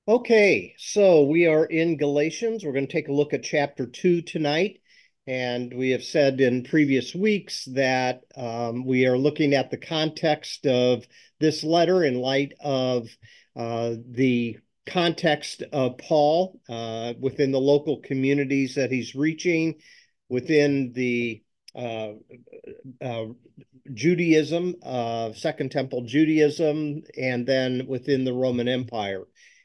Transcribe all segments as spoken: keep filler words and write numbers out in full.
Okay, so we are in Galatians. We're going to take a look at chapter two tonight. And we have said in previous weeks that um, we are looking at the context of this letter in light of uh, the context of Paul uh, within the local communities that he's reaching, within the uh, uh, Judaism, uh, Second Temple Judaism, and then within the Roman Empire.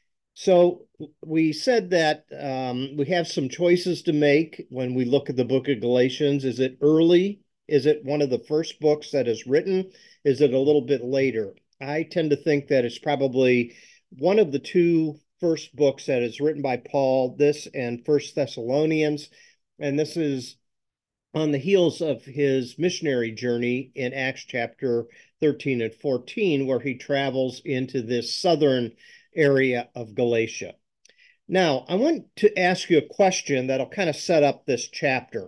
So we said that um, we have some choices to make when we look at the book of Galatians. Is it early? Is it one of the first books that is written? Is it a little bit later? I tend to think that it's probably one of the two first books that is written by Paul, this and First Thessalonians. And this is on the heels of his missionary journey in Acts chapter thirteen and fourteen, where he travels into this southern area of Galatia. Now, I want to ask you a question that'll kind of set up this chapter.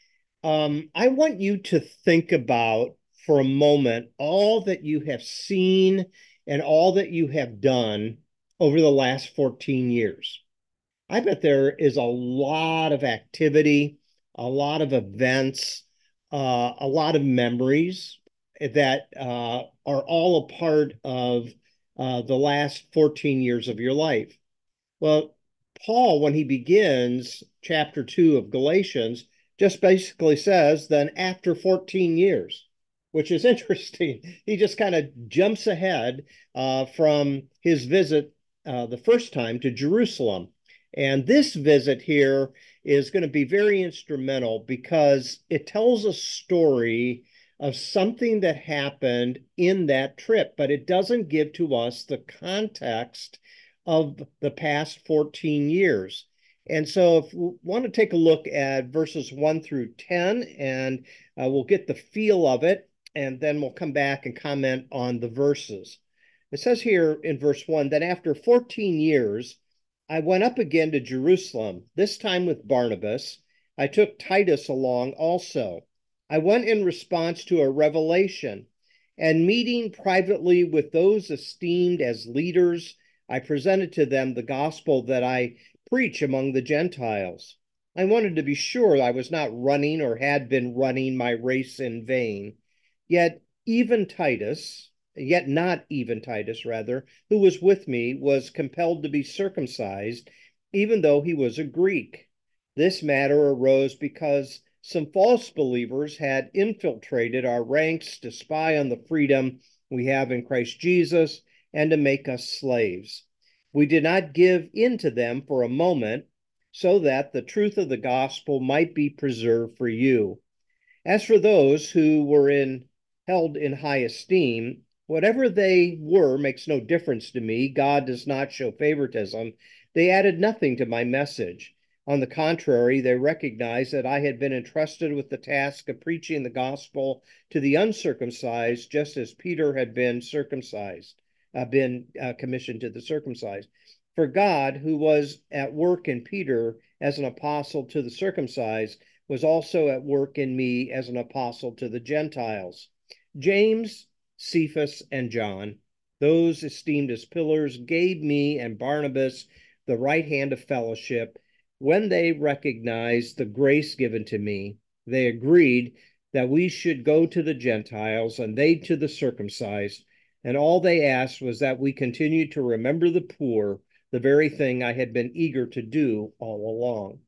Um, I want you to think about for a moment all that you have seen and all that you have done over the last fourteen years. I bet there is a lot of activity, a lot of events, uh, a lot of memories that uh, are all a part of uh, the last fourteen years of your life. Well, Paul, when he begins chapter two of Galatians, just basically says, then after fourteen years, which is interesting. He just kind of jumps ahead uh, from his visit uh, the first time to Jerusalem. And this visit here is going to be very instrumental because it tells a story of something that happened in that trip, but it doesn't give to us the context of the past fourteen years. And so if we want to take a look at verses one through ten, and uh, we'll get the feel of it, and then we'll come back and comment on the verses. It says here in verse one that after fourteen years, I went up again to Jerusalem, this time with Barnabas. I took Titus along also. I went in response to a revelation, and meeting privately with those esteemed as leaders, I presented to them the gospel that I preach among the Gentiles. I wanted to be sure I was not running or had been running my race in vain. Yet even Titus, yet not even Titus, rather, who was with me, was compelled to be circumcised, even though he was a Greek. This matter arose because some false believers had infiltrated our ranks to spy on the freedom we have in Christ Jesus and to make us slaves. We did not give in to them for a moment, so that the truth of the gospel might be preserved for you. As for those who were in held in high esteem, whatever they were makes no difference to me. God does not show favoritism. They added nothing to my message. On the contrary, they recognized that I had been entrusted with the task of preaching the gospel to the uncircumcised, just as Peter had been circumcised, uh, been uh, commissioned to the circumcised. For God, who was at work in Peter as an apostle to the circumcised, was also at work in me as an apostle to the Gentiles. James, Cephas, and John, those esteemed as pillars, gave me and Barnabas the right hand of fellowship. When they recognized the grace given to me, they agreed that we should go to the Gentiles and they to the circumcised. And all they asked was that we continue to remember the poor, the very thing I had been eager to do all along.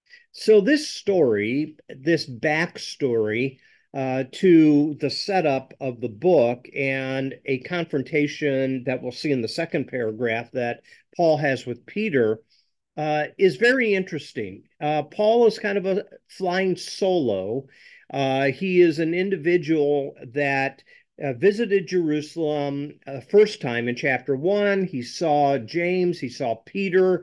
So this story, this backstory uh, to the setup of the book and a confrontation that we'll see in the second paragraph that Paul has with Peter uh, is very interesting. Uh, Paul is kind of a flying solo. Uh, he is an individual that uh, visited Jerusalem uh, first time in chapter one. He saw James, he saw Peter.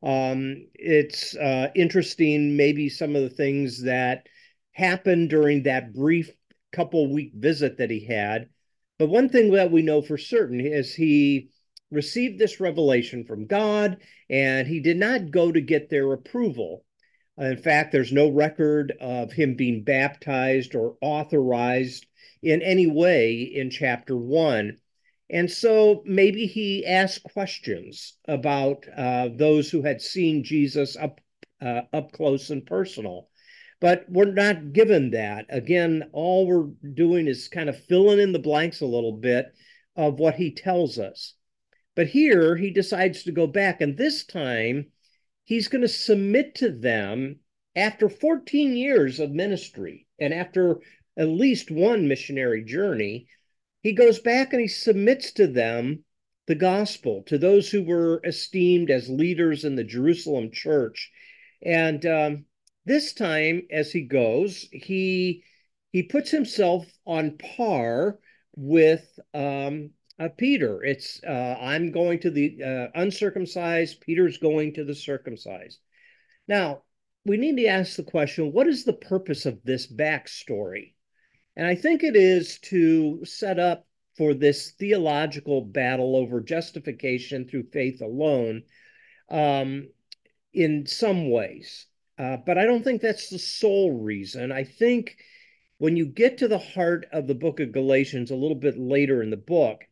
Um, it's uh, interesting, maybe some of the things that happened during that brief couple week visit that he had. But one thing that we know for certain is he received this revelation from God, and he did not go to get their approval. In fact, there's no record of him being baptized or authorized in any way in chapter one. And so maybe he asked questions about uh, those who had seen Jesus up uh, up close and personal. But we're not given that. Again, all we're doing is kind of filling in the blanks a little bit of what he tells us. But here he decides to go back, and this time he's going to submit to them after fourteen years of ministry and after at least one missionary journey. He goes back and he submits to them the gospel, to those who were esteemed as leaders in the Jerusalem church. And um, this time, as he goes, he he puts himself on par with um, uh, Peter. It's uh, I'm going to the uh, uncircumcised, Peter's going to the circumcised. Now, we need to ask the question, what is the purpose of this backstory? And I think it is to set up for this theological battle over justification through faith alone um, in some ways. Uh, but I don't think that's the sole reason. I think when you get to the heart of the book of Galatians a little bit later in the book,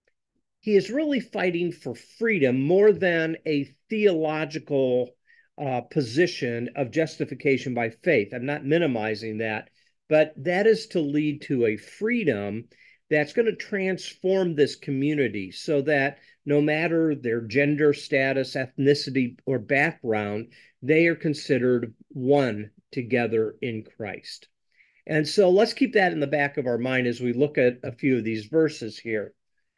he is really fighting for freedom more than a theological uh, position of justification by faith. I'm not minimizing that, but that is to lead to a freedom that's going to transform this community so that no matter their gender status, ethnicity, or background, they are considered one together in Christ. And so let's keep that in the back of our mind as we look at a few of these verses here.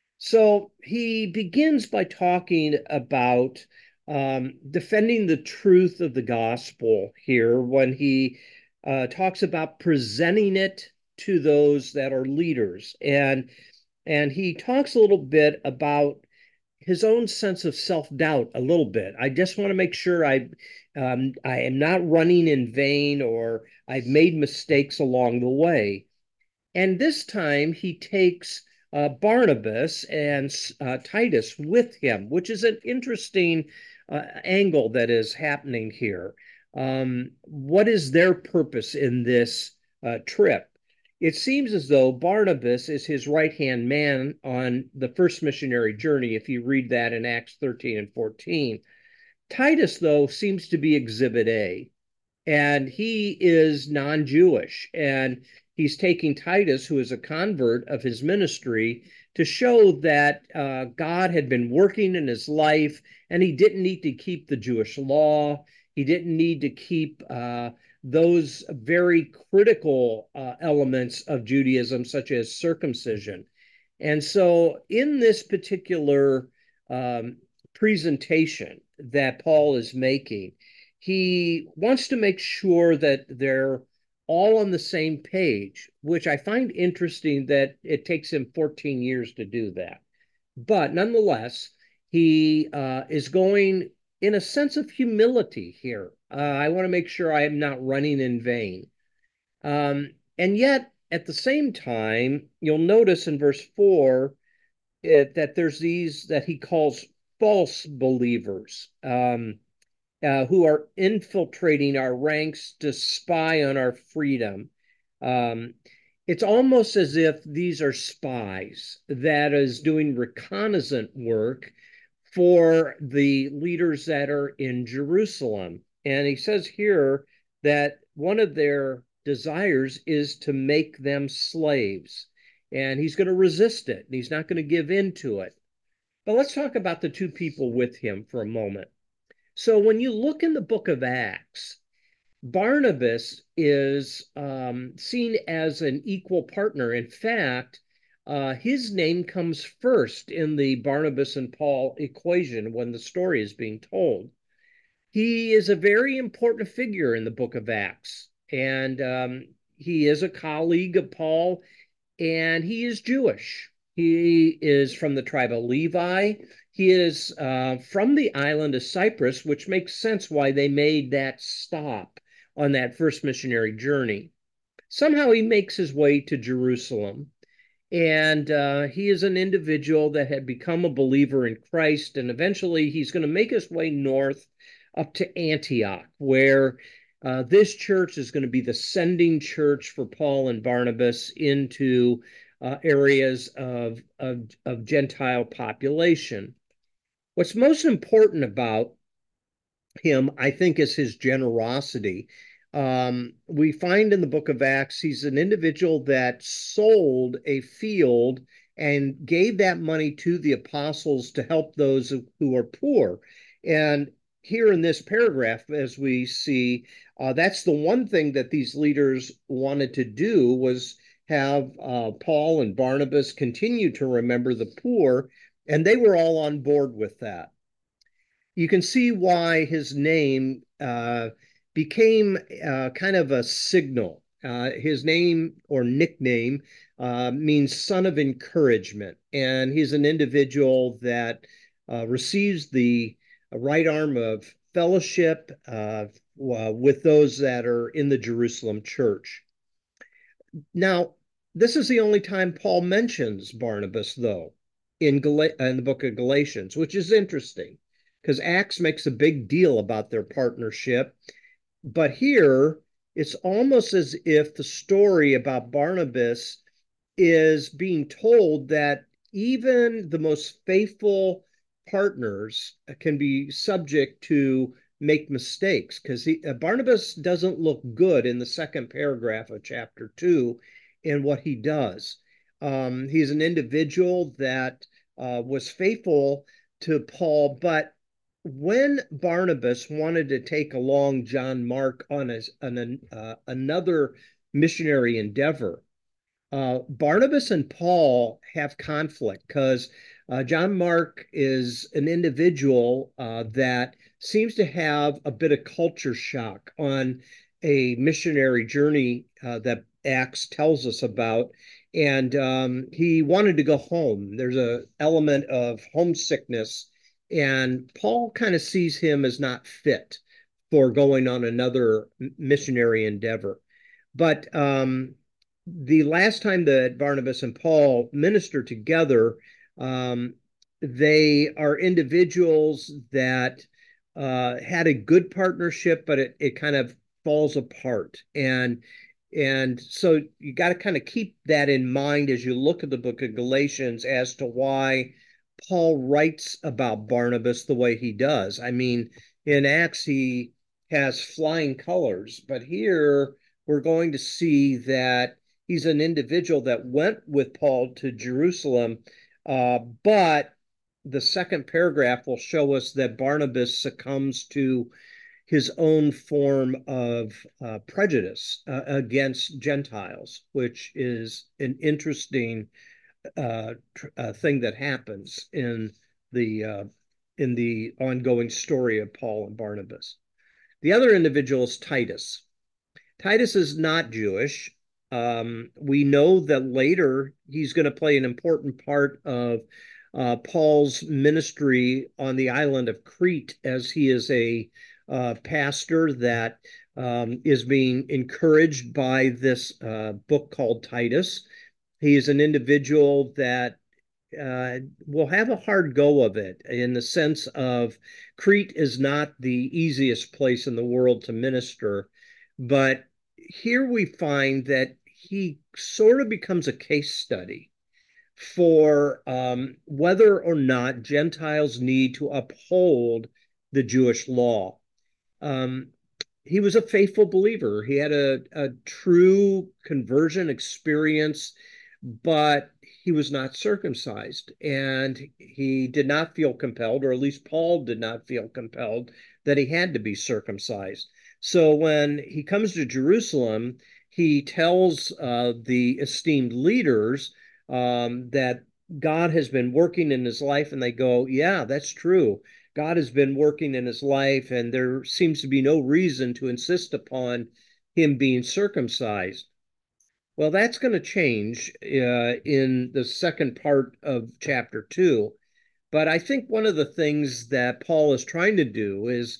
So he begins by talking about um, defending the truth of the gospel here when he uh, talks about presenting it to those that are leaders. And, and he talks a little bit about his own sense of self-doubt a little bit. I just want to make sure I, um, I am not running in vain or I've made mistakes along the way. And this time he takes uh, Barnabas and uh, Titus with him, which is an interesting uh, angle that is happening here. Um, what is their purpose in this uh, trip? It seems as though Barnabas is his right-hand man on the first missionary journey, if you read that in Acts thirteen and fourteen. Titus, though, seems to be Exhibit A, and he is non-Jewish, and he's taking Titus, who is a convert of his ministry, to show that uh, God had been working in his life, and he didn't need to keep the Jewish law. He didn't need to keep uh, those very critical uh, elements of Judaism, such as circumcision. And so in this particular um, presentation that Paul is making, he wants to make sure that they're all on the same page, which I find interesting that it takes him fourteen years to do that. But nonetheless, he uh, is going in a sense of humility here. Uh, I want to make sure I am not running in vain. Um, and yet, at the same time, you'll notice in verse four it, that there's these that he calls false believers. Um, uh, who are infiltrating our ranks to spy on our freedom. Um, it's almost as if these are spies that is doing reconnaissance work for the leaders that are in Jerusalem. And he says here that one of their desires is to make them slaves. And he's going to resist it. And he's not going to give in to it. But let's talk about the two people with him for a moment. So when you look in the book of Acts, Barnabas is um, seen as an equal partner. In fact, uh, his name comes first in the Barnabas and Paul equation when the story is being told. He is a very important figure in the book of Acts, and um, he is a colleague of Paul, and he is Jewish. He is from the tribe of Levi. He is uh, from the island of Cyprus, which makes sense why they made that stop on that first missionary journey. Somehow he makes his way to Jerusalem, and uh, he is an individual that had become a believer in Christ, and eventually he's going to make his way north up to Antioch, where uh, this church is going to be the sending church for Paul and Barnabas into uh, areas of, of, of Gentile population. What's most important about him, I think, is his generosity. Um, we find in the book of Acts, he's an individual that sold a field and gave that money to the apostles to help those who are poor. And here in this paragraph, as we see, uh, that's the one thing that these leaders wanted to do was have uh, Paul and Barnabas continue to remember the poor, and they were all on board with that. You can see why his name uh, became uh, kind of a signal. Uh, his name or nickname uh, means son of encouragement, and he's an individual that uh, receives the right arm of fellowship uh, with those that are in the Jerusalem church. Now, this is the only time Paul mentions Barnabas, though, in, Gal- in the book of Galatians, which is interesting because Acts makes a big deal about their partnership. But here, it's almost as if the story about Barnabas is being told that even the most faithful partners can be subject to make mistakes because uh, Barnabas doesn't look good in the second paragraph of chapter two in what he does. Um, he's an individual that uh, was faithful to Paul, but when Barnabas wanted to take along John Mark on, a, on a, uh, another missionary endeavor, uh, Barnabas and Paul have conflict because uh, John Mark is an individual uh, that seems to have a bit of culture shock on a missionary journey uh, that Acts tells us about. And um, he wanted to go home. There's an element of homesickness, and Paul kind of sees him as not fit for going on another missionary endeavor. But um, the last time that Barnabas and Paul minister together, um, they are individuals that uh, had a good partnership, but it, it kind of falls apart. And and so you got to kind of keep that in mind as you look at the book of Galatians as to why Paul writes about Barnabas the way he does. I mean, in Acts, he has flying colors, but here we're going to see that he's an individual that went with Paul to Jerusalem, uh, but the second paragraph will show us that Barnabas succumbs to his own form of uh, prejudice uh, against Gentiles, which is an interesting uh, uh, thing that happens in the uh, in the ongoing story of Paul and Barnabas. The other individual is Titus. Titus is not Jewish. Um, we know that later he's going to play an important part of uh, Paul's ministry on the island of Crete, as he is a uh, pastor that um, is being encouraged by this uh, book called Titus. He is an individual that uh, will have a hard go of it in the sense of Crete is not the easiest place in the world to minister, but here we find that he sort of becomes a case study for um, whether or not Gentiles need to uphold the Jewish law. Um, he was a faithful believer. He had a, a true conversion experience, but he was not circumcised. And he did not feel compelled, or at least Paul did not feel compelled, that he had to be circumcised. So when he comes to Jerusalem, he tells uh, the esteemed leaders um, that God has been working in his life, and they go, yeah, that's true. God has been working in his life, and there seems to be no reason to insist upon him being circumcised. Well, that's going to change uh, in the second part of chapter two. But I think one of the things that Paul is trying to do is,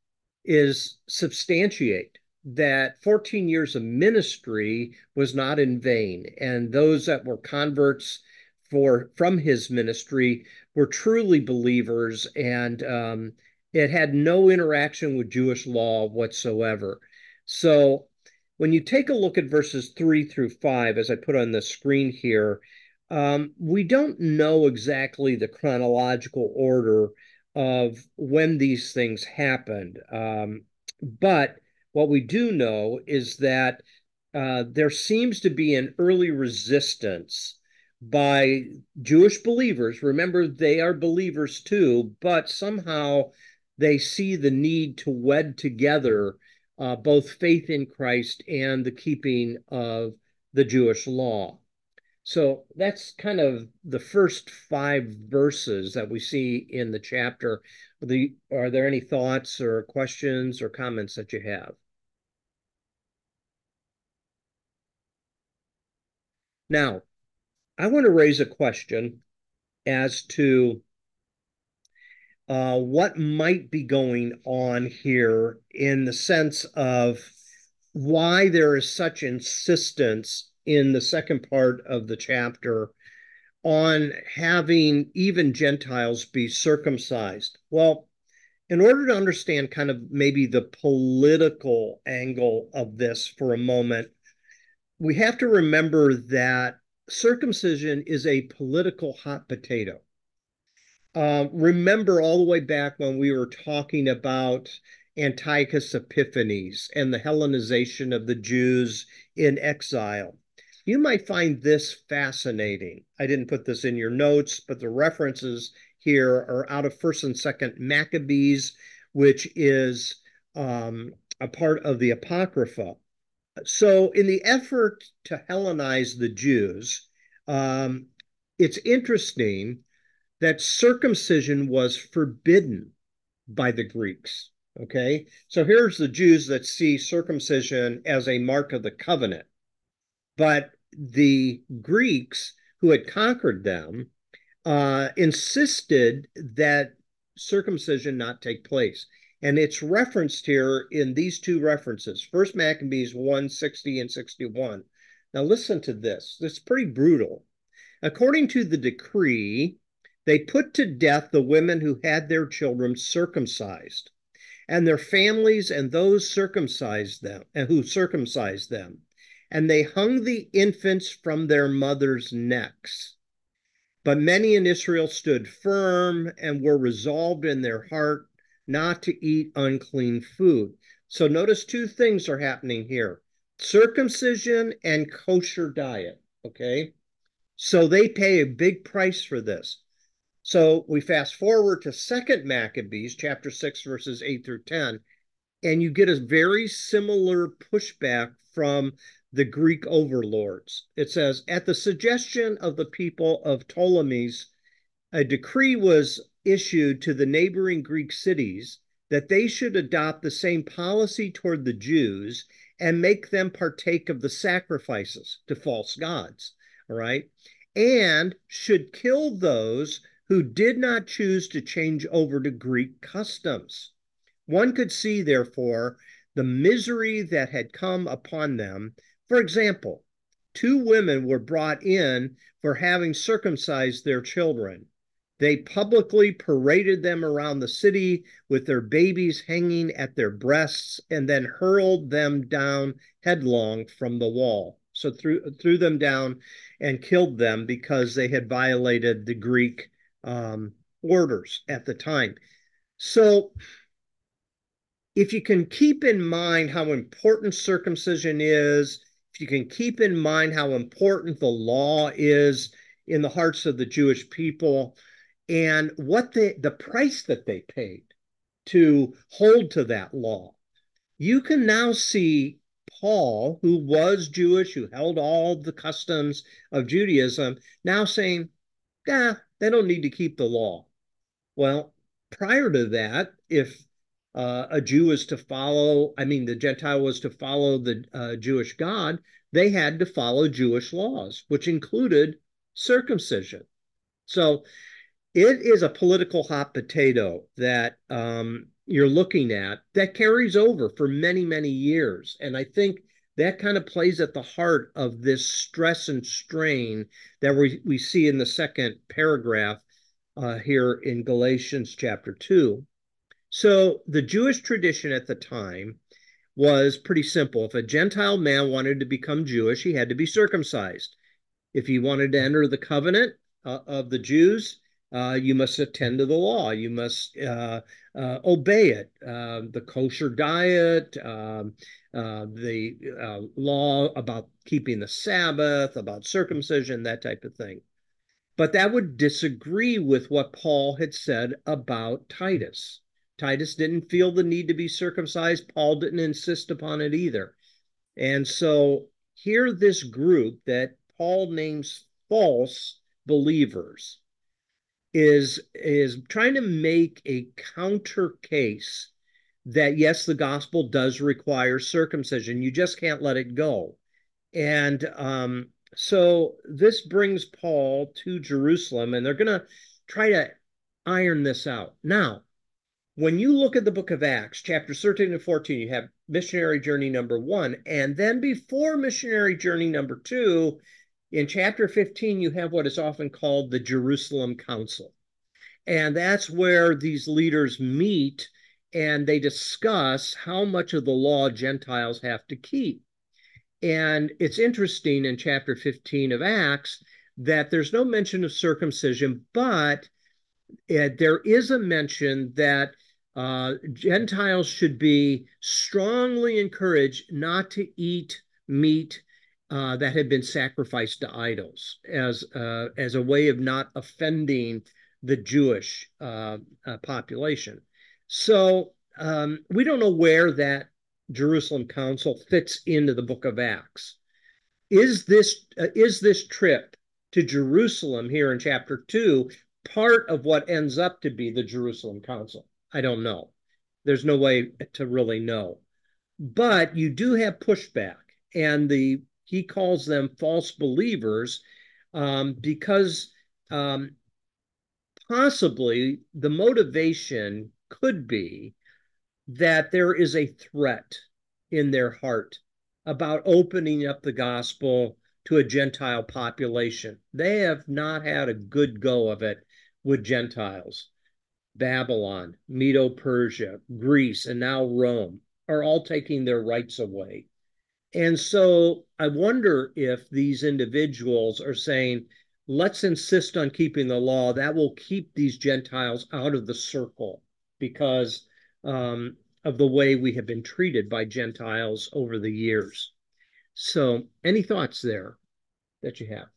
is substantiate that fourteen years of ministry was not in vain. And those that were converts for from his ministry were truly believers, and um, it had no interaction with Jewish law whatsoever. So when you take a look at verses three through five, as I put on the screen here, um, we don't know exactly the chronological order of when these things happened. Um, but what we do know is that uh, there seems to be an early resistance by Jewish believers. Remember, they are believers too, but somehow they see the need to wed together uh, both faith in Christ and the keeping of the Jewish law. So that's kind of the first five verses that we see in the chapter. The, are there any thoughts or questions or comments that you have? Now, I want to raise a question as to uh, what might be going on here in the sense of why there is such insistence in the second part of the chapter on having even Gentiles be circumcised. Well, in order to understand kind of maybe the political angle of this for a moment, we have to remember that circumcision is a political hot potato. Uh, remember all the way back when we were talking about Antiochus Epiphanes and the Hellenization of the Jews in exile. You might find this fascinating. I didn't put this in your notes, but the references here are out of First and Second Maccabees, which is um, a part of the Apocrypha. So, in the effort to Hellenize the Jews, um, it's interesting that circumcision was forbidden by the Greeks. Okay, so here's the Jews that see circumcision as a mark of the covenant, but the Greeks who had conquered them uh, insisted that circumcision not take place. And it's referenced here in these two references, First Maccabees one sixty and sixty-one. Now listen to this. This is pretty brutal. According to the decree, they put to death the women who had their children circumcised, and their families and those circumcised them and who circumcised them. And they hung the infants from their mothers' necks. But many in Israel stood firm and were resolved in their heart not to eat unclean food. So notice two things are happening here: circumcision and kosher diet. Okay. So they pay a big price for this. So we fast forward to Second Maccabees, chapter six, verses eight through ten, and you get a very similar pushback from the Greek overlords. It says, at the suggestion of the people of Ptolemy's, a decree was issued to the neighboring Greek cities that they should adopt the same policy toward the Jews and make them partake of the sacrifices to false gods, all right, and should kill those who did not choose to change over to Greek customs. One could see, therefore, the misery that had come upon them. For example, two women were brought in for having circumcised their children. They publicly paraded them around the city with their babies hanging at their breasts and then hurled them down headlong from the wall. So threw, threw them down and killed them because they had violated the Greek um, orders at the time. So if you can keep in mind how important circumcision is, if you can keep in mind how important the law is in the hearts of the Jewish people, and what the, the price that they paid to hold to that law, you can now see Paul, who was Jewish, who held all the customs of Judaism, now saying, yeah, they don't need to keep the law. Well, prior to that, if uh, a Jew was to follow, I mean, the Gentile was to follow the uh, Jewish God, they had to follow Jewish laws, which included circumcision. So it is a political hot potato that um, you're looking at that carries over for many, many years. And I think that kind of plays at the heart of this stress and strain that we, we see in the second paragraph uh, here in Galatians chapter two. So the Jewish tradition at the time was pretty simple. If a Gentile man wanted to become Jewish, he had to be circumcised. If he wanted to enter the covenant uh, of the Jews, uh, you must attend to the law. You must uh, uh, obey it. Uh, the kosher diet, um, uh, the uh, law about keeping the Sabbath, about circumcision, that type of thing. But that would disagree with what Paul had said about Titus. Titus didn't feel the need to be circumcised. Paul didn't insist upon it either. And so here, this group that Paul names false believers is, is trying to make a counter case that, yes, the gospel does require circumcision. You just can't let it go. And um, so this brings Paul to Jerusalem, and they're going to try to iron this out. Now, when you look at the book of Acts, chapters thirteen and fourteen, you have missionary journey number one. And then before missionary journey number two, in chapter fifteen, you have what is often called the Jerusalem Council. And that's where these leaders meet and they discuss how much of the law Gentiles have to keep. And it's interesting in chapter fifteen of Acts that there's no mention of circumcision, but uh, there is a mention that uh, Gentiles should be strongly encouraged not to eat meat uh, that had been sacrificed to idols as, uh, as a way of not offending the Jewish uh, uh, population. So um, we don't know where that Jerusalem Council fits into the book of Acts. Is this, uh, is this trip to Jerusalem here in chapter two part of what ends up to be the Jerusalem Council? I don't know. There's no way to really know. But you do have pushback, and the he calls them false believers um, because um, possibly the motivation could be that there is a threat in their heart about opening up the gospel to a Gentile population. They have not had a good go of it with Gentiles. Babylon, Medo-Persia, Greece, and now Rome are all taking their rights away. And so I wonder if these individuals are saying, let's insist on keeping the law. That will keep these Gentiles out of the circle because um, of the way we have been treated by Gentiles over the years. So any thoughts there that you have?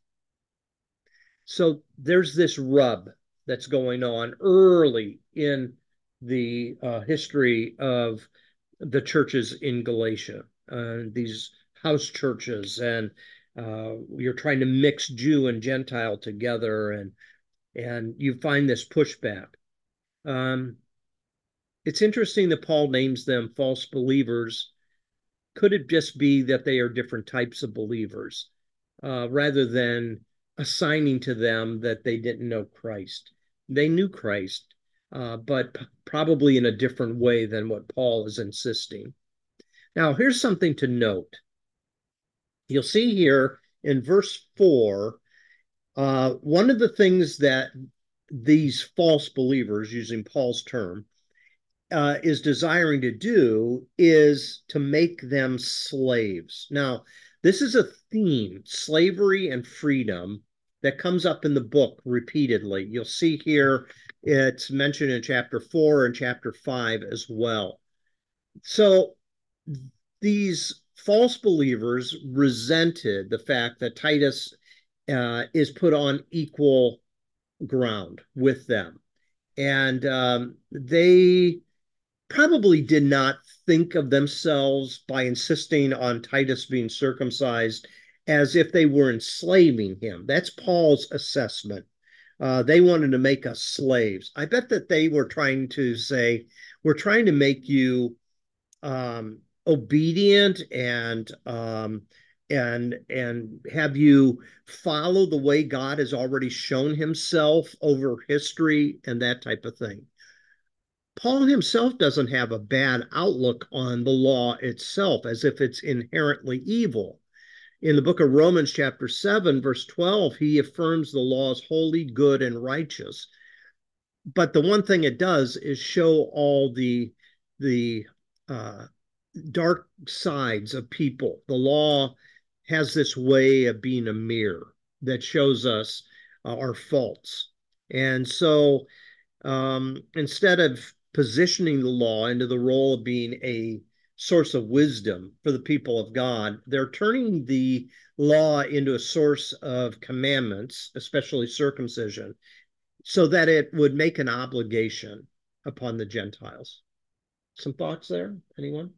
So there's this rub that's going on early in the uh, history of the churches in Galatia, uh, these house churches, and uh, you're trying to mix Jew and Gentile together, and and you find this pushback. Um, it's interesting that Paul names them false believers. Could it just be that they are different types of believers, uh, rather than assigning to them that they didn't know Christ? They knew Christ, uh, but p- probably in a different way than what Paul is insisting. Now, here's something to note. You'll see here in verse four, uh, one of the things that these false believers, using Paul's term, uh, is desiring to do is to make them slaves. Now, this is a theme, slavery and freedom, that comes up in the book repeatedly. You'll see here it's mentioned in chapter four and chapter five as well. So these false believers resented the fact that Titus uh, is put on equal ground with them. And um, they probably did not think of themselves by insisting on Titus being circumcised as if they were enslaving him. That's Paul's assessment. Uh, they wanted to make us slaves. I bet that they were trying to say, we're trying to make you um, obedient and um, and and have you follow the way God has already shown himself over history and that type of thing. Paul himself doesn't have a bad outlook on the law itself as if it's inherently evil. In the book of Romans, chapter seven, verse twelve, he affirms the law is holy, good, and righteous. But the one thing it does is show all the, the uh, dark sides of people. The law has this way of being a mirror that shows us uh, our faults. And so um, instead of positioning the law into the role of being a source of wisdom for the people of God, they're turning the law into a source of commandments, especially circumcision, so that it would make an obligation upon the Gentiles. Some thoughts there? Anyone?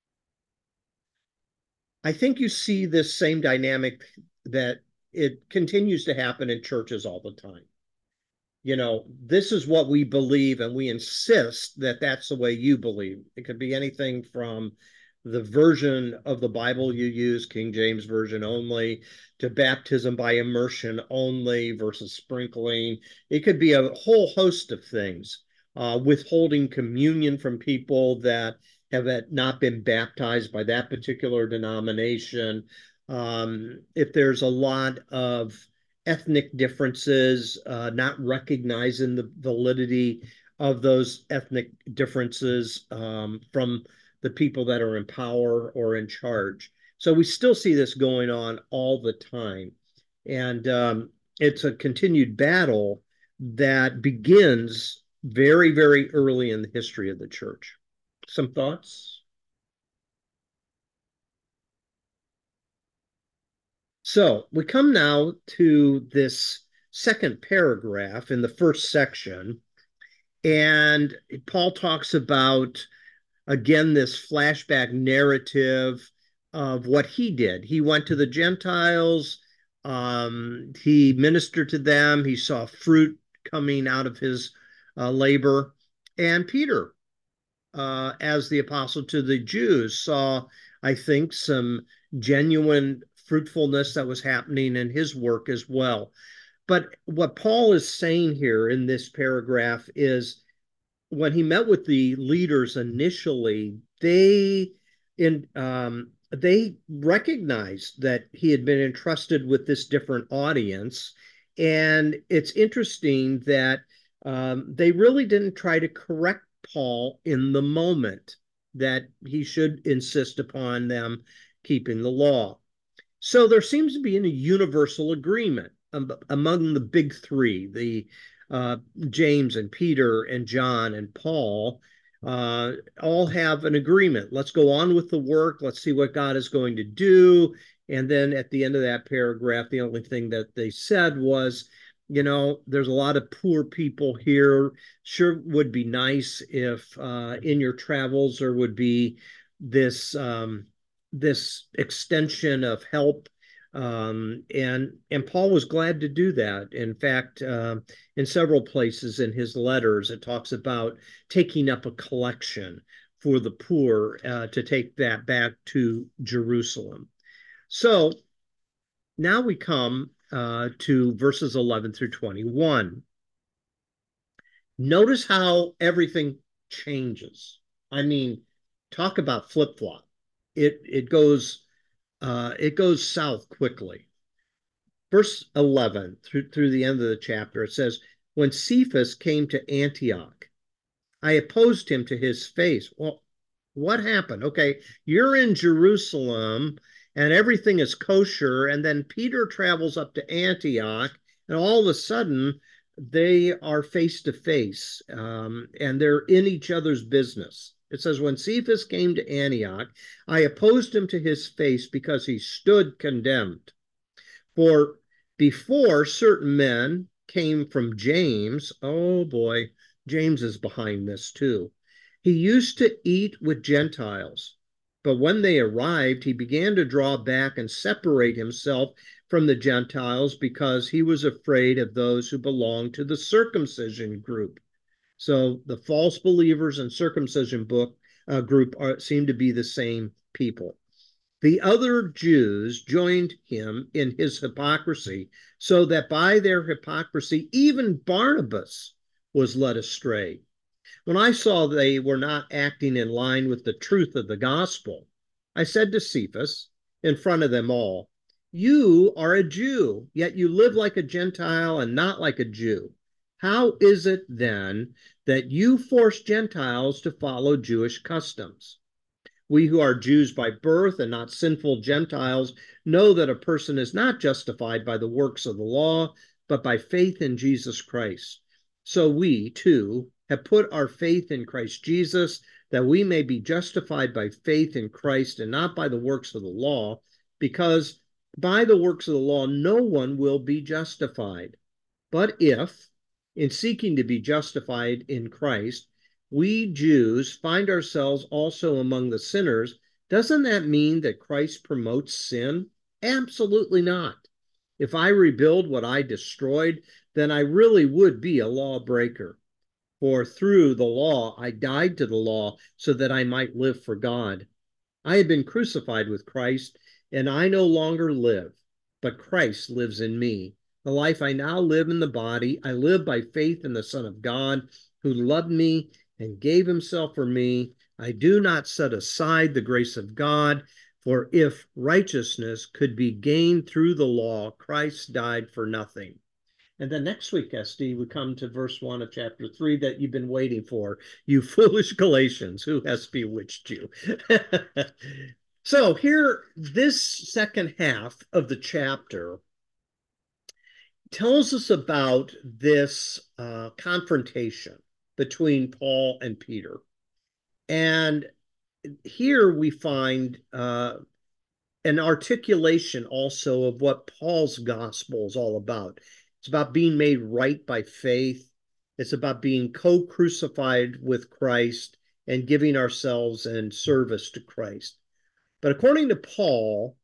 I think you see this same dynamic that it continues to happen in churches all the time. You know, this is what we believe, and we insist that that's the way you believe. It could be anything from the version of the Bible you use, King James Version only, to baptism by immersion only versus sprinkling. It could be a whole host of things, uh, withholding communion from people that have not been baptized by that particular denomination. Um, if there's a lot of ethnic differences, uh, not recognizing the validity of those ethnic differences um, from the people that are in power or in charge. So we still see this going on all the time. And um, it's a continued battle that begins very, very early in the history of the church. Some thoughts? So we come now to this second paragraph in the first section, and Paul talks about, again, this flashback narrative of what he did. He went to the Gentiles, um, he ministered to them, he saw fruit coming out of his uh, labor. And Peter, uh, as the apostle to the Jews, saw, I think, some genuine fruitfulness that was happening in his work as well. But what Paul is saying here in this paragraph is when he met with the leaders initially, they in um, they recognized that he had been entrusted with this different audience, and it's interesting that um, they really didn't try to correct Paul in the moment that he should insist upon them keeping the law. So there seems to be a universal agreement among the big three, the uh, James and Peter and John and Paul, uh, all have an agreement. Let's go on with the work. Let's see what God is going to do. And then at the end of that paragraph, the only thing that they said was, you know, there's a lot of poor people here. Sure would be nice if uh, in your travels there would be this um, this extension of help. Um, and and Paul was glad to do that. In fact, uh, in several places in his letters, it talks about taking up a collection for the poor uh, to take that back to Jerusalem. So now we come uh, to verses eleven through twenty-one. Notice how everything changes. I mean, talk about flip-flop. It it goes uh, it goes south quickly. Verse eleven through through the end of the chapter, it says, "When Cephas came to Antioch, I opposed him to his face." Well, what happened? Okay, you're in Jerusalem and everything is kosher, and then Peter travels up to Antioch, and all of a sudden they are face to face, um, and they're in each other's business. It says, "When Cephas came to Antioch, I opposed him to his face because he stood condemned. For before certain men came from James," oh boy, James is behind this too. "He used to eat with Gentiles, but when they arrived, he began to draw back and separate himself from the Gentiles because he was afraid of those who belonged to the circumcision group." So the false believers and circumcision book uh, group are, seem to be the same people. "The other Jews joined him in his hypocrisy, so that by their hypocrisy even Barnabas was led astray. When I saw they were not acting in line with the truth of the gospel, I said to Cephas, in front of them all, 'You are a Jew, yet you live like a Gentile and not like a Jew. How is it then that you force Gentiles to follow Jewish customs? We who are Jews by birth and not sinful Gentiles know that a person is not justified by the works of the law, but by faith in Jesus Christ. So we, too, have put our faith in Christ Jesus, that we may be justified by faith in Christ and not by the works of the law, because by the works of the law no one will be justified. But if, in seeking to be justified in Christ, we Jews find ourselves also among the sinners, doesn't that mean that Christ promotes sin? Absolutely not. If I rebuild what I destroyed, then I really would be a lawbreaker. For through the law, I died to the law so that I might live for God. I have been crucified with Christ, and I no longer live, but Christ lives in me. The life I now live in the body, I live by faith in the Son of God, who loved me and gave himself for me. I do not set aside the grace of God, for if righteousness could be gained through the law, Christ died for nothing. And then next week, Esty, we come to verse one of chapter three that you've been waiting for. You foolish Galatians, who has bewitched you? So here, this second half of the chapter tells us about this uh, confrontation between Paul and Peter. And here we find uh, an articulation also of what Paul's gospel is all about. It's about being made right by faith. It's about being co-crucified with Christ and giving ourselves in service to Christ. But according to Paul,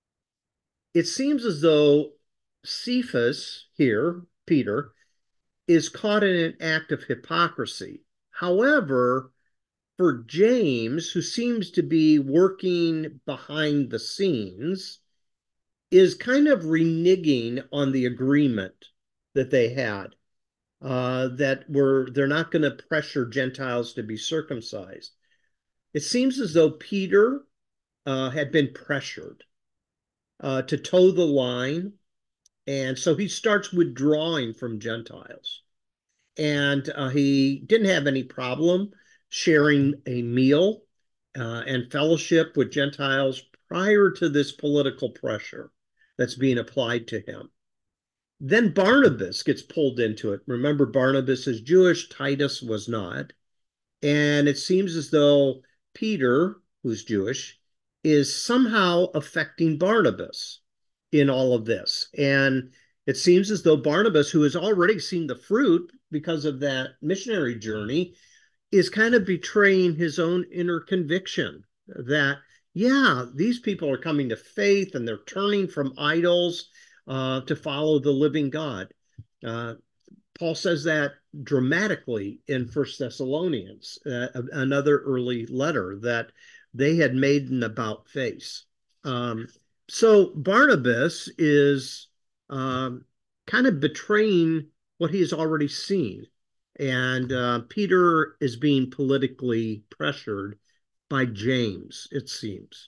it seems as though Cephas here, Peter, is caught in an act of hypocrisy. However, for James, who seems to be working behind the scenes, is kind of reneging on the agreement that they had, uh, that were they're not going to pressure Gentiles to be circumcised. It seems as though Peter uh, had been pressured uh, to toe the line, and so he starts withdrawing from Gentiles. And uh, he didn't have any problem sharing a meal uh, and fellowship with Gentiles prior to this political pressure that's being applied to him. Then Barnabas gets pulled into it. Remember, Barnabas is Jewish, Titus was not. And it seems as though Peter, who's Jewish, is somehow affecting Barnabas in all of this. And it seems as though Barnabas, who has already seen the fruit because of that missionary journey, is kind of betraying his own inner conviction that, yeah, these people are coming to faith and they're turning from idols uh, to follow the living God. Uh, Paul says that dramatically in First Thessalonians, uh, another early letter, that they had made an about face. Um, so Barnabas is um, kind of betraying what he has already seen. And uh, Peter is being politically pressured by James, it seems.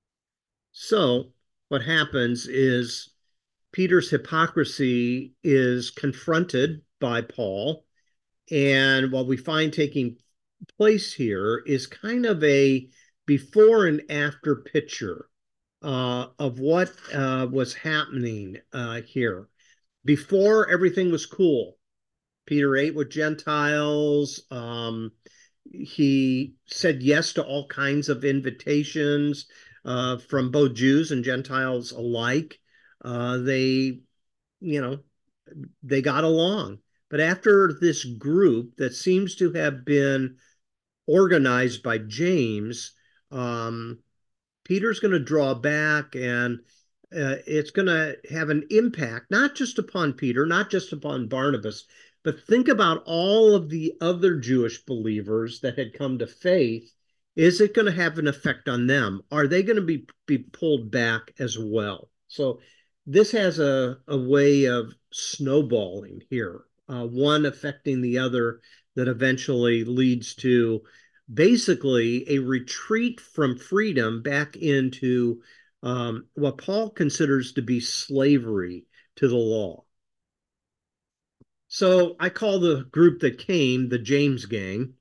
So what happens is Peter's hypocrisy is confronted by Paul. And what we find taking place here is kind of a before and after picture uh, of what uh, was happening uh, here. Before, everything was cool. Peter ate with Gentiles. Um, he said yes to all kinds of invitations uh, from both Jews and Gentiles alike. Uh, they, you know, they got along. But after this group that seems to have been organized by James, um, Peter's going to draw back, and uh, it's going to have an impact, not just upon Peter, not just upon Barnabas, but think about all of the other Jewish believers that had come to faith. Is it going to have an effect on them? Are they going to be, be pulled back as well? So this has a, a way of snowballing here, uh, one affecting the other, that eventually leads to basically a retreat from freedom back into um, what Paul considers to be slavery to the law. So I call the group that came the James Gang.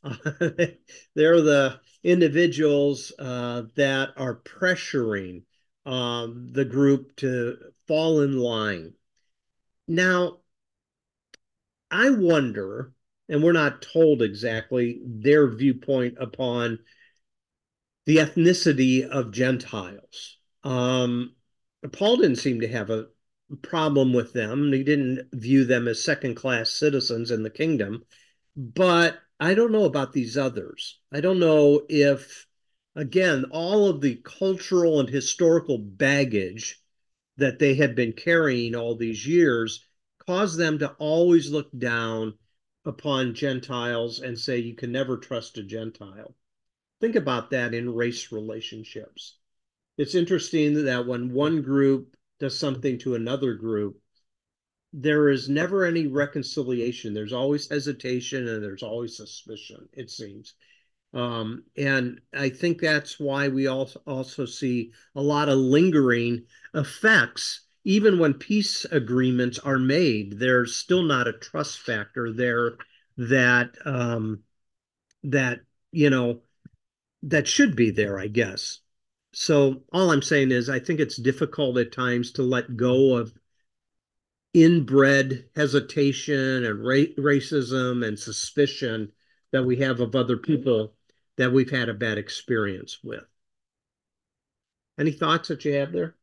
They're the individuals uh, that are pressuring um, the group to fall in line. Now, I wonder, and we're not told exactly their viewpoint upon the ethnicity of Gentiles. Um, Paul didn't seem to have a problem with them. He didn't view them as second class citizens in the kingdom. But I don't know about these others. I don't know if, again, all of the cultural and historical baggage that they had been carrying all these years caused them to always look down upon Gentiles and say, you can never trust a Gentile. Think about that in race relationships. It's interesting that when one group does something to another group, there is never any reconciliation. There's always hesitation and there's always suspicion, it seems. Um, and I think that's why we also, also see a lot of lingering effects. Even when peace agreements are made, there's still not a trust factor there that um, that you know that should be there, I guess. So all I'm saying is I think it's difficult at times to let go of inbred hesitation and ra- racism and suspicion that we have of other people that we've had a bad experience with. Any thoughts that you have there?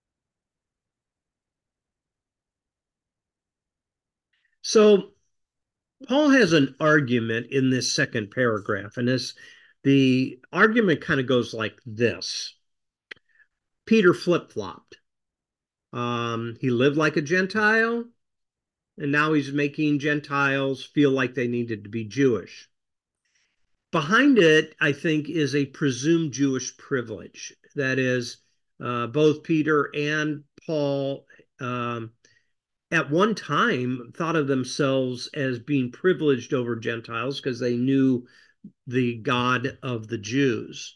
So Paul has an argument in this second paragraph, and this the argument kind of goes like this. Peter flip-flopped. Um, he lived like a Gentile, and now he's making Gentiles feel like they needed to be Jewish. Behind it, I think, is a presumed Jewish privilege. That is, uh, both Peter and Paul um, at one time thought of themselves as being privileged over Gentiles because they knew the God of the Jews.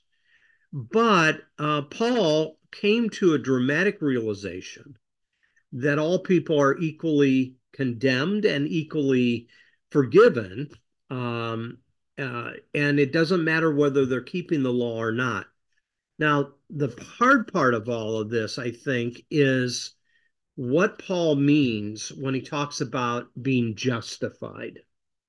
But uh, Paul came to a dramatic realization that all people are equally condemned and equally forgiven. Um, uh, and it doesn't matter whether they're keeping the law or not. Now, the hard part of all of this, I think, is what Paul means when he talks about being justified.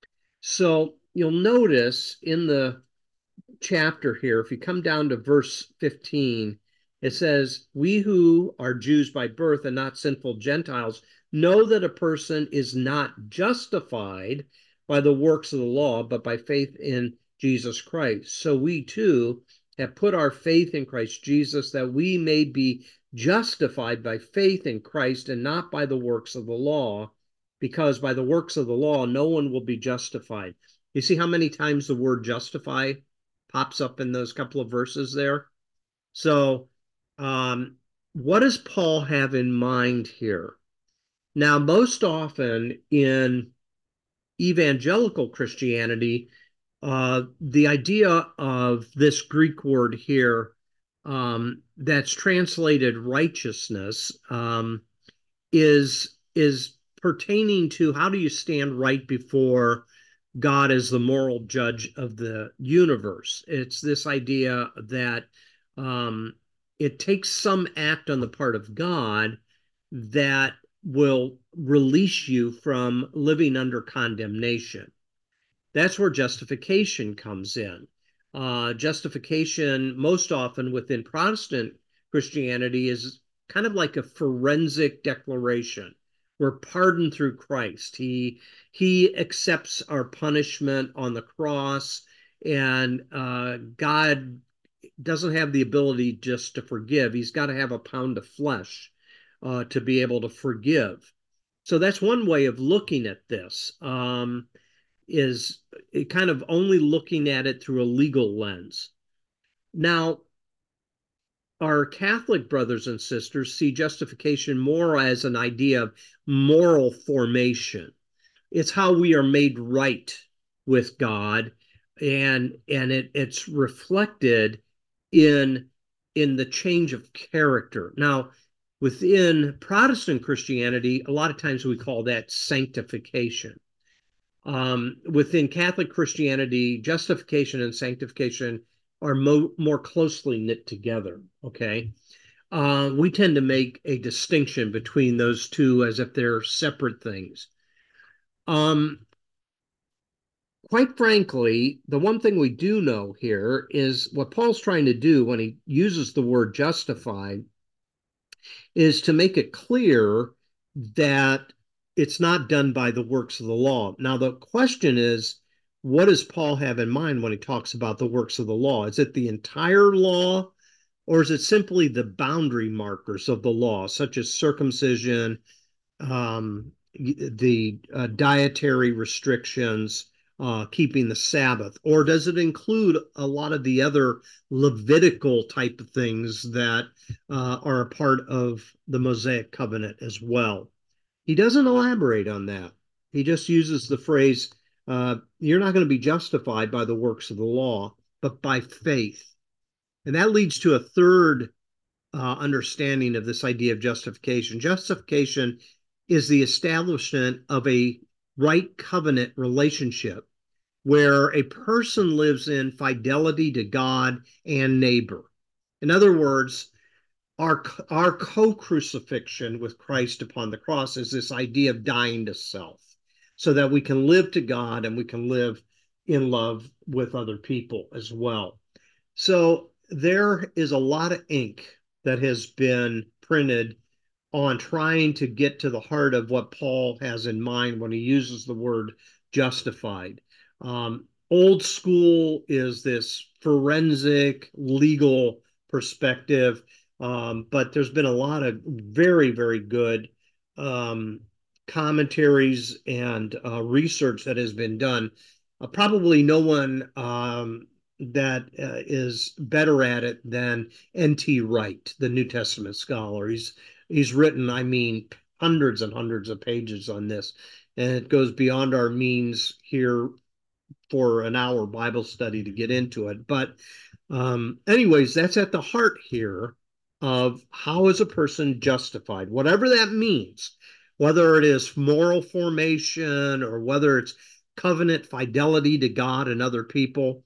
So you'll notice in the chapter here, if you come down to verse fifteen, it says, we who are Jews by birth and not sinful Gentiles know that a person is not justified by the works of the law, but by faith in Jesus Christ. So we too have put our faith in Christ Jesus that we may be justified by faith in Christ and not by the works of the law, because by the works of the law, no one will be justified. You see how many times the word justify pops up in those couple of verses there? So, um, what does Paul have in mind here? Now, most often in evangelical Christianity, uh, the idea of this Greek word here um, that's translated righteousness um, is is pertaining to how do you stand right before God as the moral judge of the universe. It's this idea that um, it takes some act on the part of God that will release you from living under condemnation. That's where justification comes in. Uh, justification, most often within Protestant Christianity, is kind of like a forensic declaration. We're pardoned through Christ. He he accepts our punishment on the cross, and uh, God doesn't have the ability just to forgive. He's got to have a pound of flesh uh, to be able to forgive. So that's one way of looking at this. Um, is kind of only looking at it through a legal lens. Now, our Catholic brothers and sisters see justification more as an idea of moral formation. It's how we are made right with God, and and it, it's reflected in in the change of character. Now, within Protestant Christianity, a lot of times we call that sanctification. Um, within Catholic Christianity, justification and sanctification are mo more closely knit together, okay? Uh, we tend to make a distinction between those two as if they're separate things. Um, quite frankly, the one thing we do know here is what Paul's trying to do when he uses the word justified is to make it clear that it's not done by the works of the law. Now, the question is, what does Paul have in mind when he talks about the works of the law? Is it the entire law, or is it simply the boundary markers of the law, such as circumcision, um, the uh, dietary restrictions, uh, keeping the Sabbath, or does it include a lot of the other Levitical type of things that uh, are a part of the Mosaic covenant as well? He doesn't elaborate on that. He just uses the phrase, uh, you're not going to be justified by the works of the law, but by faith. And that leads to a third uh, understanding of this idea of justification. Justification is the establishment of a right covenant relationship where a person lives in fidelity to God and neighbor. In other words, our, our co-crucifixion with Christ upon the cross is this idea of dying to self so that we can live to God and we can live in love with other people as well. So there is a lot of ink that has been printed on trying to get to the heart of what Paul has in mind when he uses the word justified. Um, old school is this forensic legal perspective, um, but there's been a lot of very, very good um, commentaries and uh, research that has been done. Uh, probably no one um, that uh, is better at it than N T Wright, the New Testament scholar. He's he's written, I mean, hundreds and hundreds of pages on this, and it goes beyond our means here for an hour Bible study to get into it. But um, anyways, that's at the heart here of how is a person justified, whatever that means, whether it is moral formation or whether it's covenant fidelity to God and other people.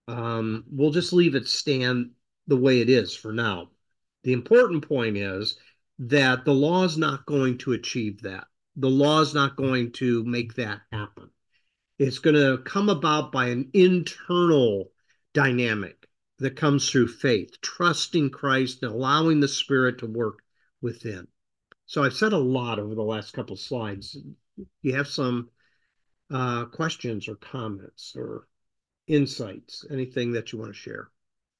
Um, we'll just leave it stand the way it is for now. The important point is that the law is not going to achieve that. The law is not going to make that happen. It's going to come about by an internal dynamic that comes through faith, trusting Christ and allowing the Spirit to work within. So I've said a lot over the last couple of slides. You have some uh, questions or comments or insights, anything that you want to share?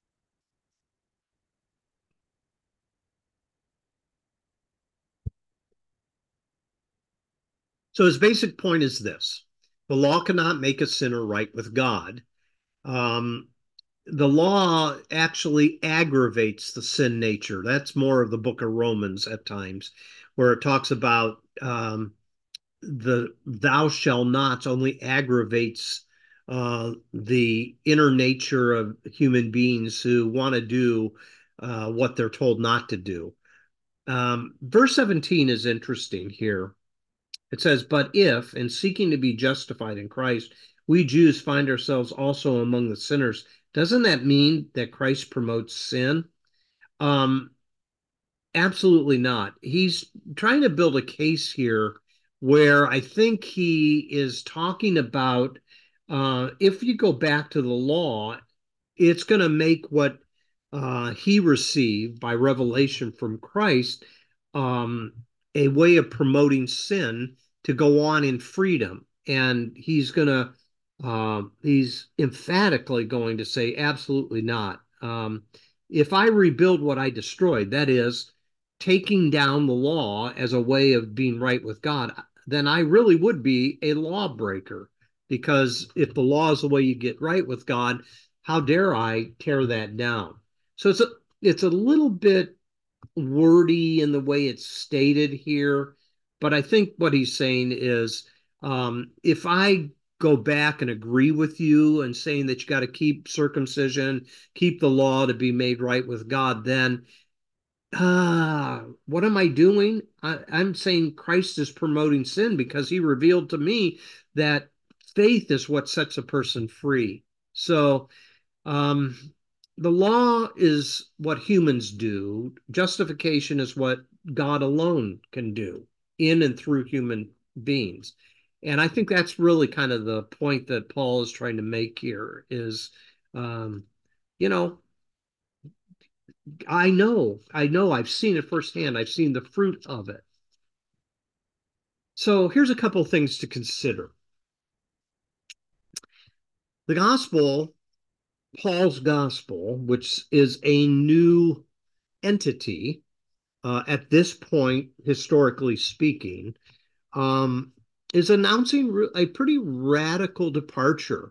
So his basic point is this: the law cannot make a sinner right with God. Um, the law actually aggravates the sin nature. That's more of the book of Romans at times, where it talks about um, the thou shall nots only aggravates uh, the inner nature of human beings who want to do uh, what they're told not to do. Um, verse seventeen is interesting here. It says, but if, in seeking to be justified in Christ, we Jews find ourselves also among the sinners, doesn't that mean that Christ promotes sin? Um, absolutely not. He's trying to build a case here where I think he is talking about uh, if you go back to the law, it's going to make what uh, he received by revelation from Christ um, a way of promoting sin to go on in freedom. And he's going to, uh, he's emphatically going to say, absolutely not. Um, if I rebuild what I destroyed, that is, taking down the law as a way of being right with God, then I really would be a lawbreaker. Because if the law is the way you get right with God, how dare I tear that down? So it's a it's a little bit wordy in the way it's stated here, but I think what he's saying is um, if I go back and agree with you and saying that you got to keep circumcision, keep the law to be made right with God, then ah, what am I doing? I, I'm saying Christ is promoting sin because he revealed to me that faith is what sets a person free. So um, the law is what humans do. Justification is what God alone can do in and through human beings. And I think that's really kind of the point that Paul is trying to make here is, um, you know, I know, I know, I've seen it firsthand. I've seen the fruit of it. So here's a couple of things to consider. The gospel, Paul's gospel, which is a new entity uh, at this point, historically speaking, um, is announcing a pretty radical departure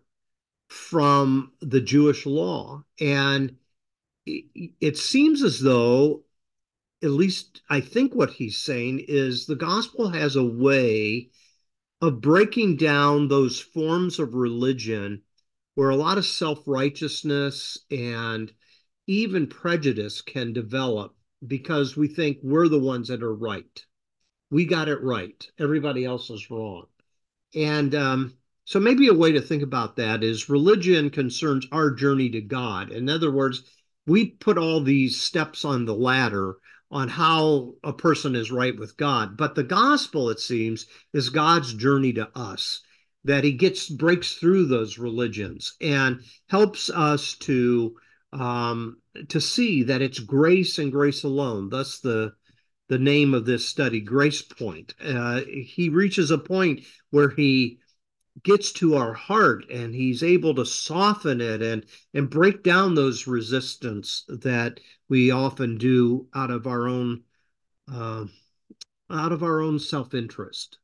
from the Jewish law. And it, it seems as though, at least I think what he's saying is the gospel has a way of breaking down those forms of religion where a lot of self-righteousness and even prejudice can develop because we think we're the ones that are right. We got it right. Everybody else is wrong. And um, so maybe a way to think about that is religion concerns our journey to God. In other words, we put all these steps on the ladder on how a person is right with God. But the gospel, it seems, is God's journey to us, that he gets breaks through those religions and helps us to um, to see that it's grace and grace alone. Thus the the name of this study, Grace Point. Uh, he reaches a point where he gets to our heart and he's able to soften it and and break down those resistance that we often do out of our own uh, out of our own self-interest.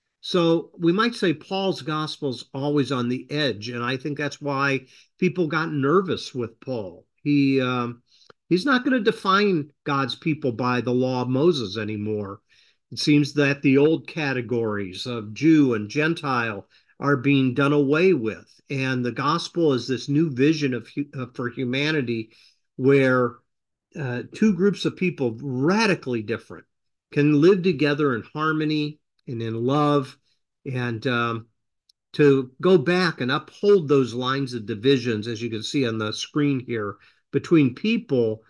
So we might say Paul's gospel is always on the edge, and I think that's why people got nervous with Paul. He um, he's not going to define God's people by the law of Moses anymore. It seems that the old categories of Jew and Gentile are being done away with, and the gospel is this new vision of uh, for humanity, where uh, two groups of people radically different can live together in harmony and in love, and um, to go back and uphold those lines of divisions, as you can see on the screen here, between people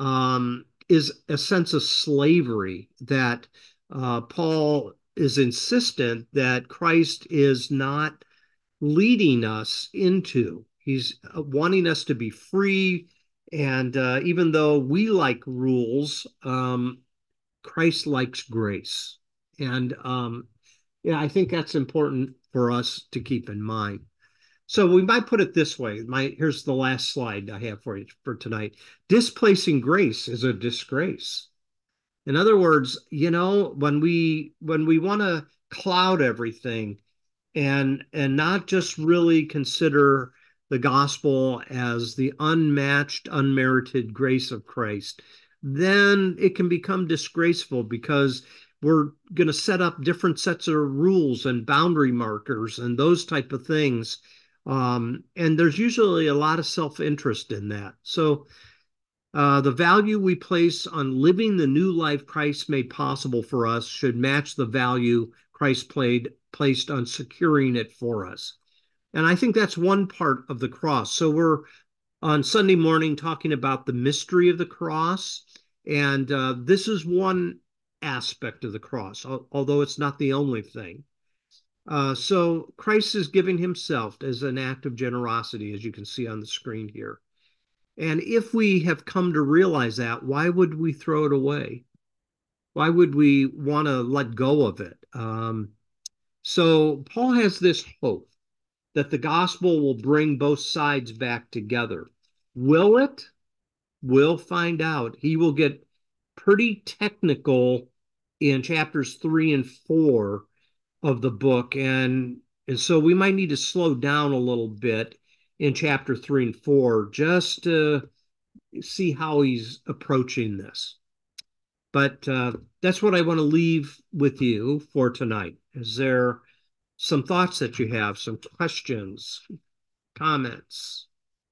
um, is a sense of slavery that uh, Paul is insistent that Christ is not leading us into. He's uh, wanting us to be free. And uh, even though we like rules, um, Christ likes grace. And um, yeah, I think that's important for us to keep in mind. So we might put it this way. My here's the last slide I have for you for tonight. Displacing grace is a disgrace. In other words, you know, when we when we want to cloud everything and and not just really consider the gospel as the unmatched, unmerited grace of Christ, then it can become disgraceful because we're going to set up different sets of rules and boundary markers and those type of things. Um, and there's usually a lot of self-interest in that. So uh, the value we place on living the new life Christ made possible for us should match the value Christ played, placed on securing it for us. And I think that's one part of the cross. So we're on Sunday morning talking about the mystery of the cross. And uh, this is one aspect of the cross, although it's not the only thing. Uh, so Christ is giving himself as an act of generosity, as you can see on the screen here. And if we have come to realize that, why would we throw it away? Why would we want to let go of it? Um, so Paul has this hope that the gospel will bring both sides back together. Will it? We'll find out. He will get pretty technical in chapters three and four of the book. And, and so we might need to slow down a little bit in chapter three and four just to see how he's approaching this. But uh, that's what I want to leave with you for tonight. Is there some thoughts that you have, some questions, comments?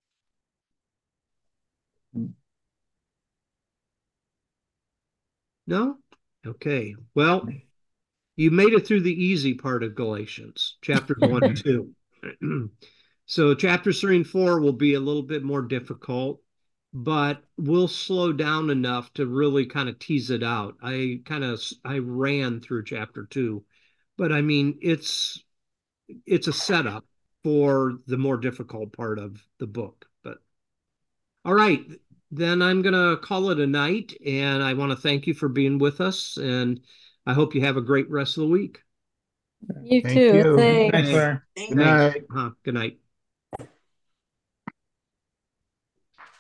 No? Okay. Well, you made it through the easy part of Galatians, chapters one and two. So chapters three and four will be a little bit more difficult, but we'll slow down enough to really kind of tease it out. I kind of I ran through chapter two, but I mean it's it's a setup for the more difficult part of the book. But all right, then I'm gonna call it a night, and I want to thank you for being with us, and I hope you have a great rest of the week. You Thank too. you. Thanks. Thanks, sir. Thanks. Good night. Huh, good night.